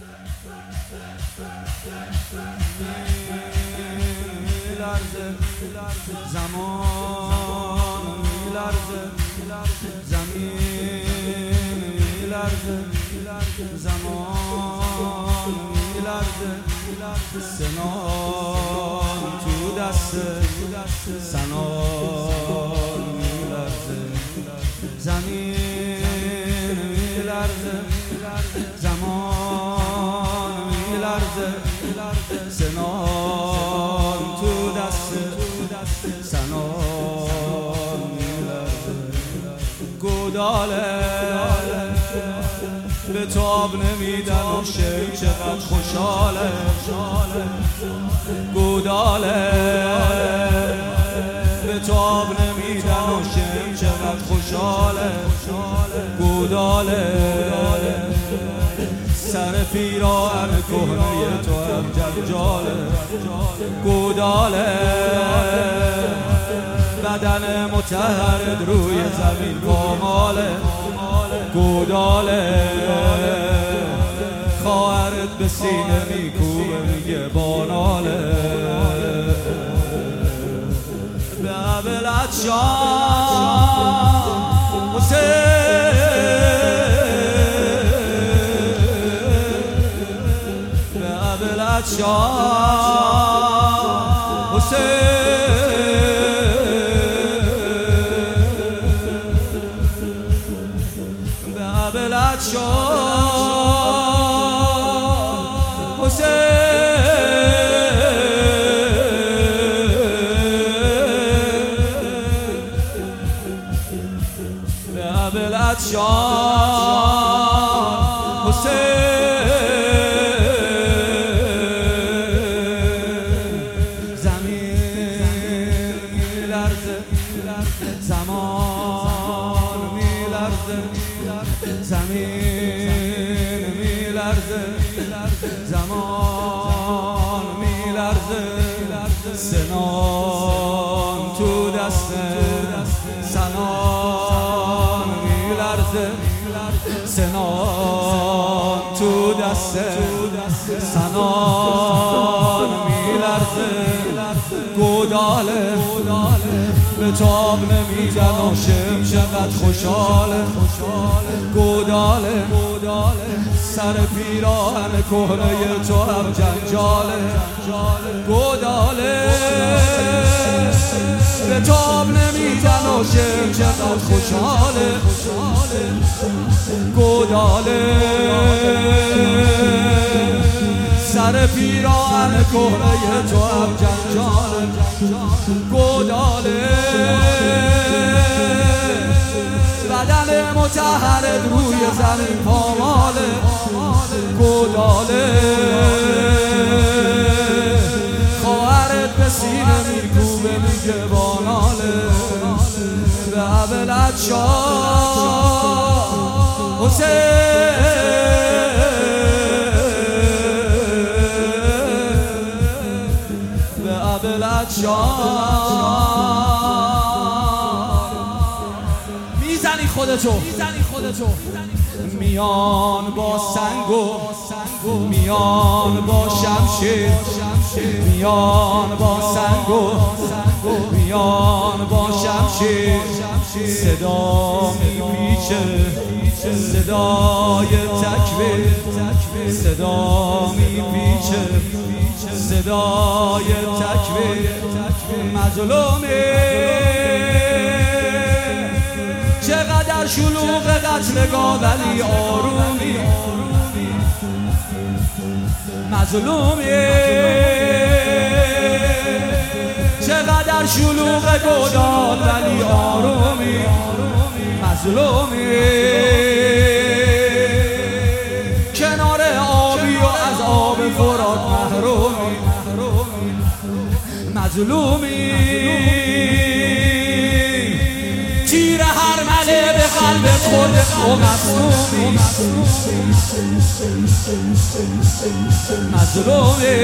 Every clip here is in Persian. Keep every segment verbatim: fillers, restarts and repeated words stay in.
میلرزه زمان، میلرزه زمین، میلرزه زمان، میلرزه سنان تو دست سنان، میلرزه زمین، میلرزه زمان، میلرزه سنان تو دست سنان، میلرزه گوداله به تاب نمیدن و شیم چقدر خوشحاله، گوداله به تاب نمیدن و شیم چقدر خوشحاله، گوداله سر پیراهن کهنه تو هم جنجاله، گوداله بدن متحرک روی زمین پاماله، گوداله خواهرت به سینه میکوبه میگه باناله، به ابلت شام حسین، به ابلت شام حسین، بلد شاه حسین، بلد شاه حسین، زمین میلرزه زمان، میلرزه زمین، میلرزه زمان، میلرزه سنان تو دست سنان، میلرزه سنان تو دست سنان، میلرزه گوداله به تاب نمیدن و شم چقدر خوشحاله، گوداله سر پیراهن کهنه تو هم جنجاله، گوداله به تاب نمیدن و شم چقدر خوشحاله، گوداله سر پیراهن کهنه تو هم جنجاله، گوداله بدن متحرک روی زمین پاماله، گوداله خواهرت به سینه میکوبه میگه باناله، به ابلت شاه حسین، به ابلت شاه میزنی خودتو میان با سنگ و میان با شمشیر، میان با سنگ و میان با شمشیر، صدا میپیچه صدای تکبیر، صدا میپیچه صدای تکبیر، مظلومی چقدر شلوغ قتلگاه ولی آرومی، مظلومی چقدر شلوغ گودال ولی آرومی، مظلومی کنار آبی و از آب فرات محرومی، مظلومی تیر هر مله به قلب خود و مظلومی، مظلومی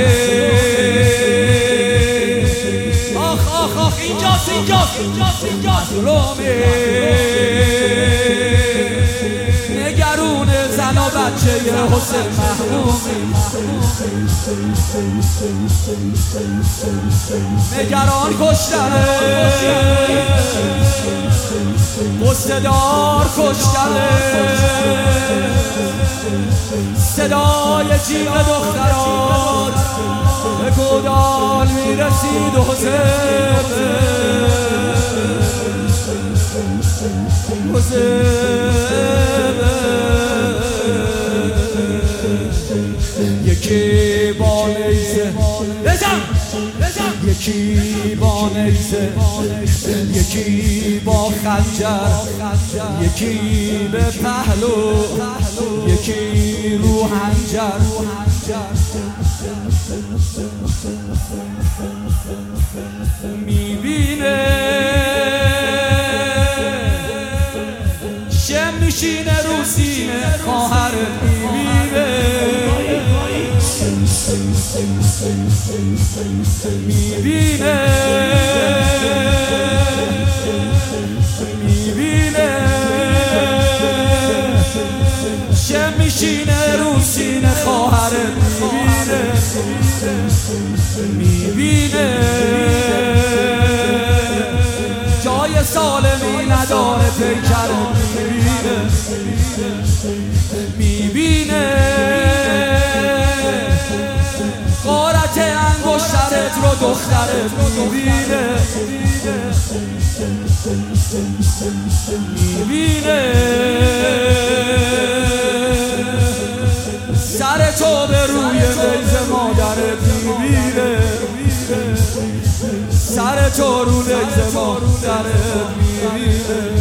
آخ آخ آخ اینجاست اینجاست اینجاست مظلومی نگرون زن زن و بچه حسین محمومی نگران کشتنه قصه دار کشتنه صدای جیغ دخترات به گودال میرسید و حسین یکی با نیزه بزن یکی با نیزه یکی با خنجر یکی به پهلو یکی رو حنجر میبینه شم میشینه رو سینه خواهر میبینه میبینه میبینه شم میشینه رو سینه خواهر میبینه میبینه جای سالمی نداره پیکر میبینه میبینه غارت انگشترت رو دخترت میبینه میبینه سر تو به روی میز مادرت میبینه سر تو رو میز مادرت میبینه